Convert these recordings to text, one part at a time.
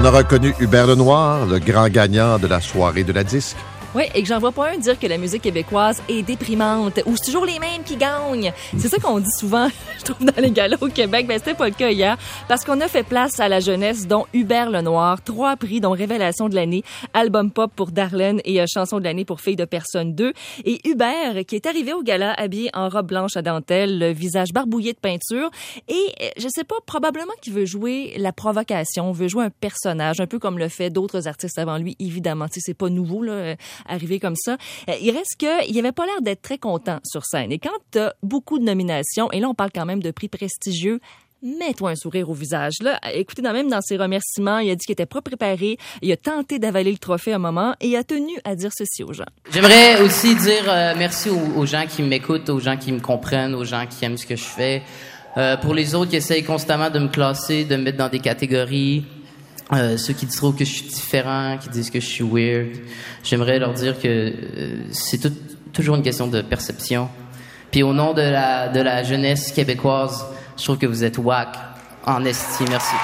On a reconnu Hubert Lenoir, le grand gagnant de la soirée de la disque. Oui, et que j'en vois pas un dire que la musique québécoise est déprimante ou c'est toujours les mêmes qui gagnent. C'est ça qu'on dit souvent, je trouve, dans les galas au Québec. Ben, c'était pas le cas hier parce qu'on a fait place à la jeunesse, dont Hubert Lenoir, 3 prix, dont Révélation de l'année, Album Pop pour Darlene et Chanson de l'année pour Fille de personne 2. Et Hubert, qui est arrivé au gala habillé en robe blanche à dentelle, le visage barbouillé de peinture et, je sais pas, probablement qu'il veut jouer la provocation, veut jouer un personnage, un peu comme le fait d'autres artistes avant lui, évidemment. Tu sais, c'est pas nouveau, là, arrivé comme ça. Il reste qu'il avait pas l'air d'être très content sur scène. Et quand t'as beaucoup de nominations, et là, on parle quand même de prix prestigieux, mets-toi un sourire au visage. Là, écoutez, même dans ses remerciements, il a dit qu'il était pas préparé, il a tenté d'avaler le trophée un moment et il a tenu à dire ceci aux gens. J'aimerais aussi dire merci aux gens qui m'écoutent, aux gens qui me comprennent, aux gens qui aiment ce que je fais. Pour les autres qui essayent constamment de me classer, de me mettre dans des catégories, ceux qui trouvent que je suis différent, qui disent que je suis weird, j'aimerais leur dire que c'est toujours une question de perception. Puis au nom de la jeunesse québécoise, je trouve que vous êtes wack en esti. Merci.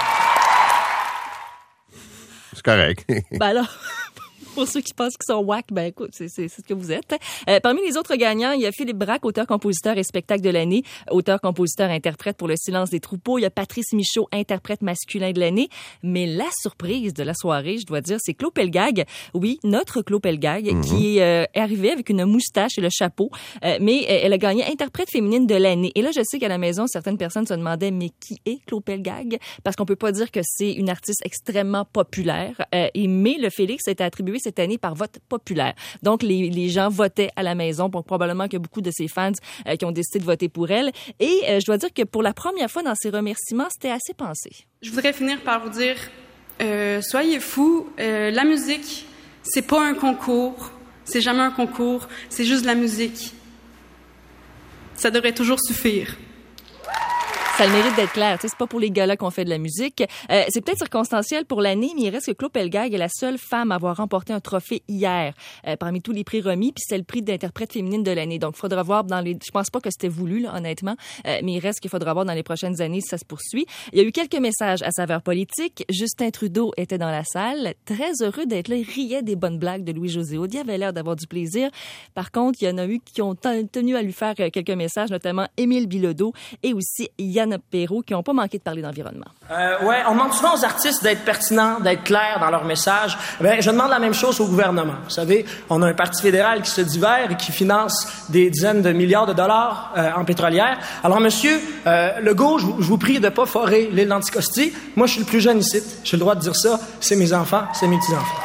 C'est correct. Ben alors... Pour ceux qui pensent qu'ils sont whack, ben écoute, c'est ce que vous êtes. Parmi les autres gagnants, il y a Philippe Braque, auteur-compositeur et spectacle de l'année, auteur-compositeur-interprète pour Le silence des troupeaux. Il y a Patrice Michaud, interprète masculin de l'année. Mais la surprise de la soirée, je dois dire, c'est Claude Pelgag. Oui, notre Claude Pelgag, qui est arrivée avec une moustache et le chapeau. Mais elle a gagné interprète féminine de l'année. Et là, je sais qu'à la maison, certaines personnes se demandaient, mais qui est Claude Pelgag? Parce qu'on peut pas dire que c'est une artiste extrêmement populaire. Mais le Félix a été attribué cette année par vote populaire. Donc, les gens votaient à la maison. Donc, probablement qu'il y a beaucoup de ses fans qui ont décidé de voter pour elle. Et je dois dire que pour la première fois dans ses remerciements, c'était assez pensé. Je voudrais finir par vous dire, soyez fous, la musique, c'est pas un concours. C'est jamais un concours. C'est juste de la musique. Ça devrait toujours suffire. Ça a le mérite d'être clair. Tu sais, c'est pas pour les galas qu'on fait de la musique. C'est peut-être circonstanciel pour l'année, mais il reste que Claude Pelgag est la seule femme à avoir remporté un trophée hier parmi tous les prix remis, puis c'est le prix d'interprète féminine de l'année. Donc, il faudra voir je pense pas que c'était voulu, là, honnêtement, mais il reste qu'il faudra voir dans les prochaines années si ça se poursuit. Il y a eu quelques messages à saveur politique. Justin Trudeau était dans la salle, très heureux d'être là. Il riait des bonnes blagues de Louis-José Audy. Il avait l'air d'avoir du plaisir. Par contre, il y en a eu qui ont tenu à lui faire quelques messages, notamment Émile Bilodeau et aussi Yann Perrault, qui n'ont pas manqué de parler d'environnement. Ouais, on demande souvent aux artistes d'être pertinents, d'être clairs dans leur message. Ben, je demande la même chose au gouvernement. Vous savez, on a un parti fédéral qui se dit vert et qui finance des dizaines de milliards de dollars en pétrolière. Alors, monsieur Legault, je vous prie de pas forer l'île d'Anticosti. Moi, je suis le plus jeune ici. J'ai le droit de dire ça. C'est mes enfants, c'est mes petits-enfants.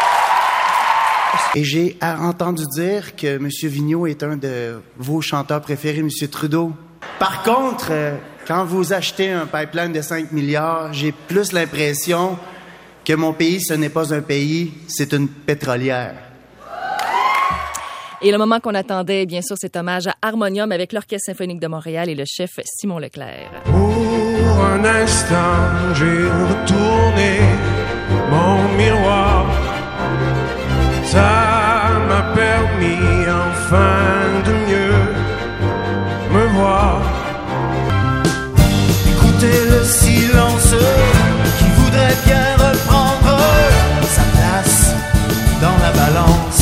Et j'ai entendu dire que M. Vigneault est un de vos chanteurs préférés, M. Trudeau. Par contre, quand vous achetez un pipeline de 5 milliards, j'ai plus l'impression que mon pays, ce n'est pas un pays, c'est une pétrolière. Et le moment qu'on attendait, bien sûr, cet hommage à Harmonium avec l'Orchestre symphonique de Montréal et le chef Simon Leclerc. Pour un instant, j'ai retourné mon miroir. Ça m'a permis enfin de mieux me voir. Écoutez le silence qui voudrait bien reprendre sa place dans la balance.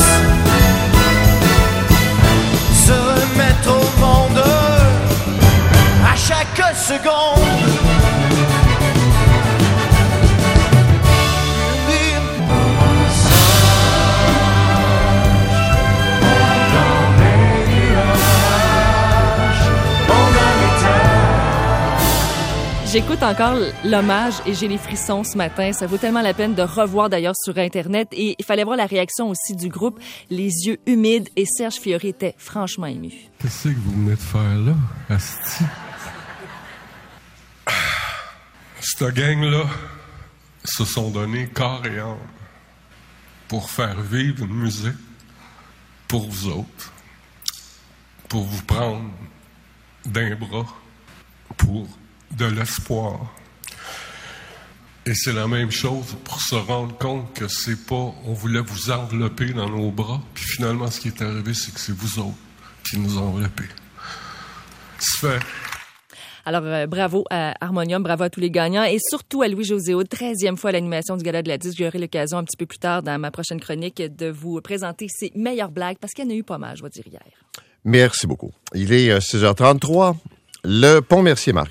Se remettre au monde à chaque seconde. J'écoute encore l'hommage et j'ai les frissons ce matin. Ça vaut tellement la peine de revoir d'ailleurs sur Internet. Et il fallait voir la réaction aussi du groupe, les yeux humides. Et Serge Fiori était franchement ému. Qu'est-ce que vous venez de faire là, asti? Cette gang-là se sont donnés corps et âme pour faire vivre une musique pour vous autres, pour vous prendre d'un bras, pour de l'espoir. Et c'est la même chose pour se rendre compte que c'est pas on voulait vous envelopper dans nos bras, puis finalement ce qui est arrivé c'est que c'est vous autres qui nous enveloppez. Ça fait Alors, bravo à Harmonium, bravo à tous les gagnants et surtout à Louis-José Hood, 13e fois à l'animation du Gala de la Disque. J'aurai l'occasion un petit peu plus tard dans ma prochaine chronique de vous présenter ses meilleures blagues parce qu'il y en a eu pas mal, je vais dire, hier. Merci beaucoup. Il est 6h33. Le Pont Mercier, Marc.